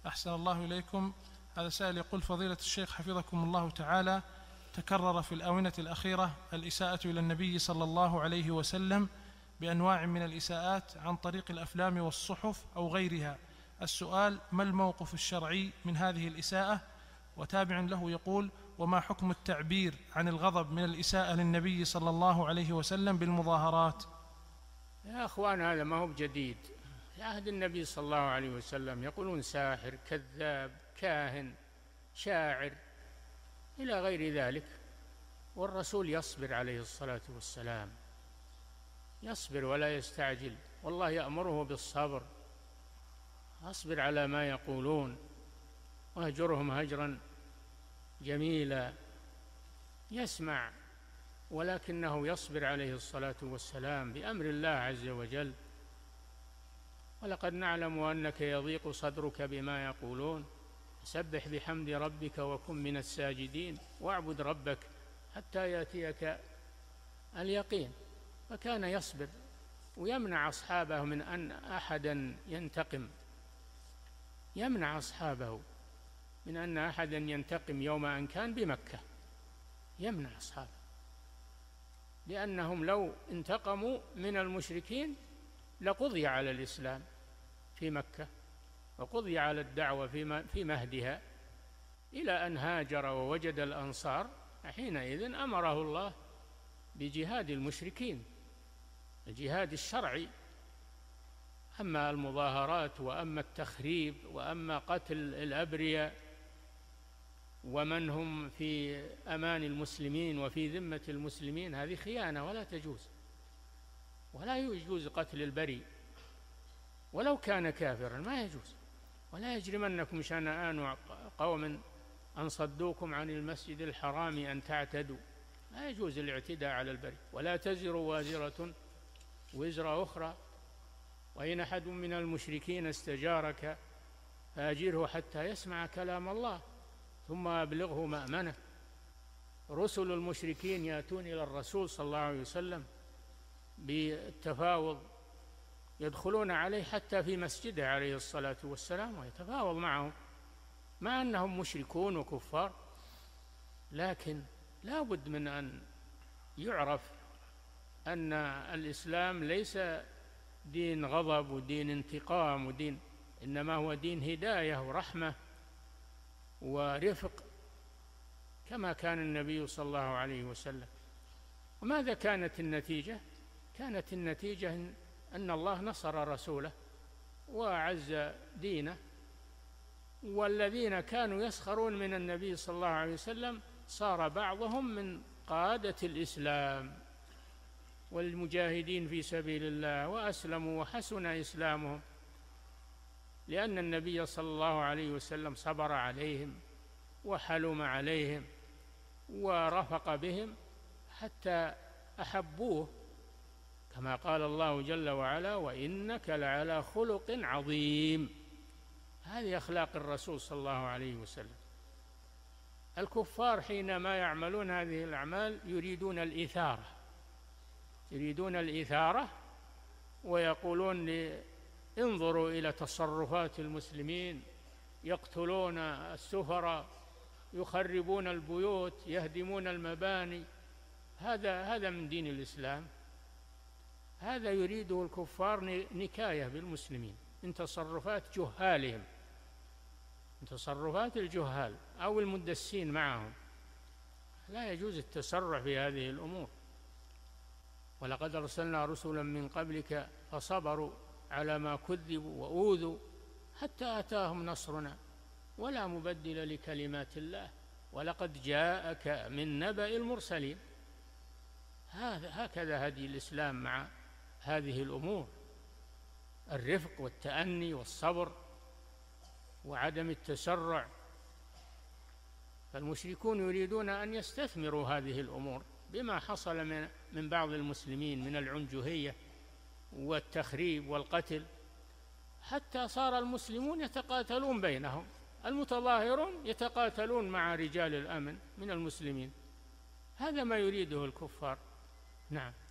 أحسن الله إليكم. هذا سائل يقول: فضيلة الشيخ حفظكم الله تعالى، تكرر في الآونة الأخيرة الإساءة إلى النبي صلى الله عليه وسلم بأنواع من الإساءات عن طريق الأفلام والصحف أو غيرها. السؤال: ما الموقف الشرعي من هذه الإساءة؟ وتابع له يقول: وما حكم التعبير عن الغضب من الإساءة للنبي صلى الله عليه وسلم بالمظاهرات؟ يا أخوان، هذا ما هو بجديد. في عهد النبي صلى الله عليه وسلم يقولون ساحر، كذاب، كاهن، شاعر، إلى غير ذلك، والرسول يصبر عليه الصلاة والسلام، يصبر ولا يستعجل، والله يأمره بالصبر. أصبر على ما يقولون واهجرهم هجرا جميلا. يسمع، ولكنه يصبر عليه الصلاة والسلام بأمر الله عز وجل. ولقد نعلم أنك يضيق صدرك بما يقولون، سبح بحمد ربك وكن من الساجدين واعبد ربك حتى يأتيك اليقين. فكان يصبر ويمنع أصحابه من أن أحدا ينتقم، يمنع أصحابه من أن أحدا ينتقم يوم أن كان بمكة، يمنع أصحابه، لأنهم لو انتقموا من المشركين لقضي على الإسلام في مكة، وقضي على الدعوة في مهدها، إلى أن هاجر ووجد الأنصار. حينئذ أمره الله بجهاد المشركين، الجهاد الشرعي. أما المظاهرات وأما التخريب وأما قتل الأبرياء ومن هم في أمان المسلمين وفي ذمة المسلمين، هذه خيانة ولا تجوز. ولا يجوز قتل البريء ولو كان كافرا، ما يجوز. ولا يجرمنكم شنآن قوم أن صدوكم عن المسجد الحرام أن تعتدوا، لا يجوز الاعتداء على البريء. ولا تزر وازرة وزر أخرى، وإن أحد من المشركين استجارك فأجره حتى يسمع كلام الله ثم أبلغه مأمنه. رسل المشركين يأتون إلى الرسول صلى الله عليه وسلم بالتفاوض، يدخلون عليه حتى في مسجده عليه الصلاة والسلام ويتفاوض معهم، مع أنهم مشركون وكفار. لكن لا بد من أن يعرف أن الإسلام ليس دين غضب ودين انتقام ودين، إنما هو دين هداية ورحمة ورفق، كما كان النبي صلى الله عليه وسلم. وماذا كانت النتيجة؟ كانت النتيجة أن الله نصر رسوله وأعز دينه، والذين كانوا يسخرون من النبي صلى الله عليه وسلم صار بعضهم من قادة الإسلام والمجاهدين في سبيل الله، وأسلموا وحسن إسلامهم، لأن النبي صلى الله عليه وسلم صبر عليهم وحلم عليهم ورفق بهم حتى أحبوه، كما قال الله جل وعلا: وإنك لعلى خلق عظيم. هذه أخلاق الرسول صلى الله عليه وسلم. الكفار حينما يعملون هذه الأعمال يريدون الإثارة ويقولون انظروا إلى تصرفات المسلمين، يقتلون السفراء، يخربون البيوت، يهدمون المباني. هذا من دين الإسلام. هذا يريده الكفار نكاية بالمسلمين من تصرفات جهالهم، من تصرفات الجهال أو المدسين معهم. لا يجوز التسرع في هذه الأمور. ولقد أرسلنا رسلا من قبلك فصبروا على ما كذبوا وأوذوا حتى أتاهم نصرنا ولا مبدل لكلمات الله ولقد جاءك من نبأ المرسلين. هكذا هدي الإسلام مع هذه الأمور: الرفق والتأني والصبر وعدم التسرع. فالمشركون يريدون أن يستثمروا هذه الأمور بما حصل من بعض المسلمين من العنجهية والتخريب والقتل، حتى صار المسلمون يتقاتلون بينهم، المتظاهرون يتقاتلون مع رجال الأمن من المسلمين. هذا ما يريده الكفار. نعم.